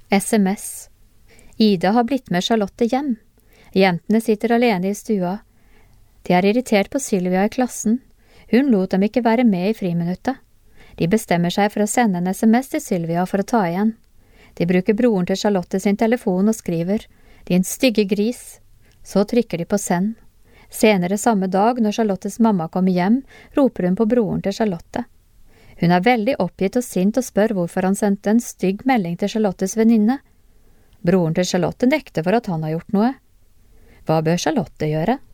SMS. Ida har blitt med Charlotte hjem. Jentene sitter alene i stua. De er irritert på Sylvia i klassen. Hun lot dem ikke være med i friminuttet. De bestemmer seg for å sende en SMS til Sylvia for å ta igjen. De bruker broren til Charlotte sin telefon og skriver «Din stygge gris». Så trykker de på send. Senere samme dag, når Charlottes mamma kommer hjem, roper hun på broren til Charlotte. Hun er veldig oppgitt og sint og spør hvorfor han sendte en stygg melding til Charlottes venninne. Broren til Charlotte nekter for at han har gjort noe. Hva bør Charlotte gjøre?